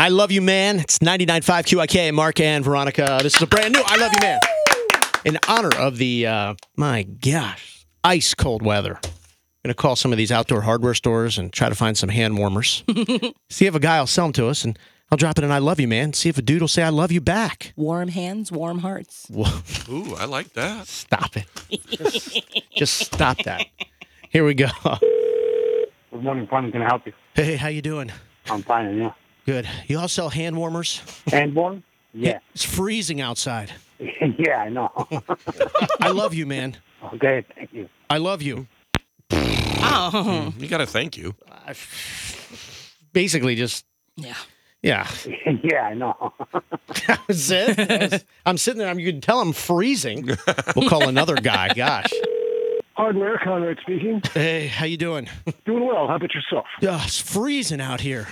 I Love You Man. It's 99.5 QIK, Mark and Veronica. This is a brand new I Love You Man. In honor of the, my gosh, ice cold weather. I'm going to call some of these outdoor hardware stores and try to find some hand warmers. See if a guy will sell them to us, and I'll drop it in I Love You Man. See if a dude will say I love you back. Warm hands, warm hearts. Ooh, I like that. Stop it. Just stop that. Here we go. Good morning, Fun. Can I help you? Hey, how you doing? I'm fine, and you? Good. You all sell hand warmers? And one? Yeah. It's freezing outside. Yeah, I know. I love you, man. Okay, thank you. I love you. Oh. You got to thank you. Basically, just, Yeah. yeah. Yeah, I know. That was it. I'm sitting there. You can tell I'm freezing. We'll call another guy. Gosh. Hardware, Conrad speaking. Hey, how you doing? Doing well. How about yourself? It's freezing out here.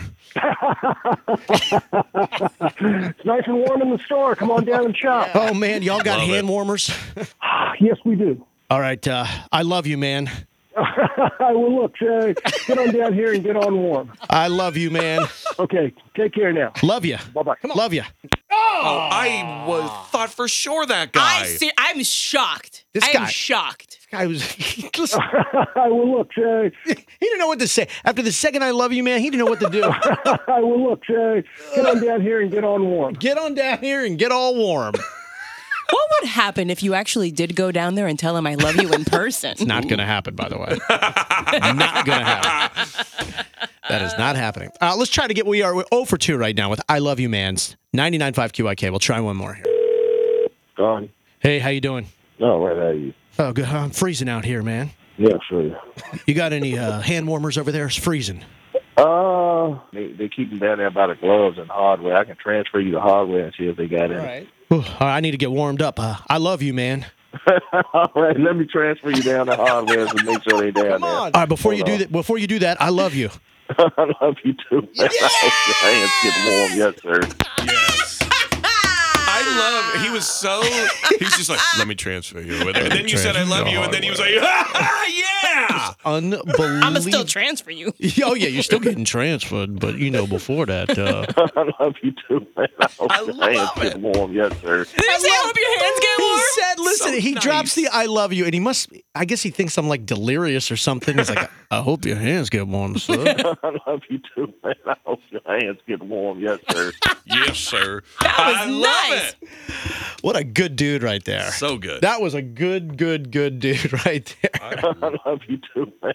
It's nice and warm in the store. Come on down and shop. Oh, man. Y'all got Love hand it. warmers? Yes, we do. All right. I love you, man. Well, look, get on down here and get on warm. I love you, man. Okay, take care now. Love you. Bye-bye. Love you. Oh, I thought for sure that guy. I'm shocked. This I guy- am shocked. I was. Listen, Well, look, he didn't know what to say. After the second I love you, man, he didn't know what to do. well, look, get on down here and get on warm. Get on down here and get all warm. What would happen if you actually did go down there and tell him I love you in person? It's not going to happen, by the way. Not going to happen. That is not happening. Let's try to get, we're 0 for 2 right now with I Love You Man's 99.5 QIK. We'll try one more here. Gone. Hey, how you doing? No, right at you. Oh, good. I'm freezing out here, man. Yeah, sure. You got any hand warmers over there? It's freezing. They keep them down there by the gloves and hardware. I can transfer you to hardware and see if they got it. Ooh, I need to get warmed up. I love you, man. All right, let me transfer you down to hardware and make sure they down there. All right, before you do that, I love you. I love you too, man. I hope your hands get warm. Yes, sir. Yes. He was so, he's just like, let me transfer you over there. And then you said, I love you. And then he was like, yeah. Unbelievable. I'm going to still transfer you. Oh, yeah, you're still getting transferred, but, before that. I love you too, man. I hope I your love hands get it. warm. Yes, sir. Did you say I hope your hands get warm? He said, listen, So he nice. drops the I love you, and he must, I guess he thinks I'm like delirious or something. He's like, I hope your hands get warm, sir. I love you too, man. I hope your hands get warm. Yes, sir. Yes, sir. That was I love nice. it. What a good dude right there. So good. That was a good dude right there. I love you too, man.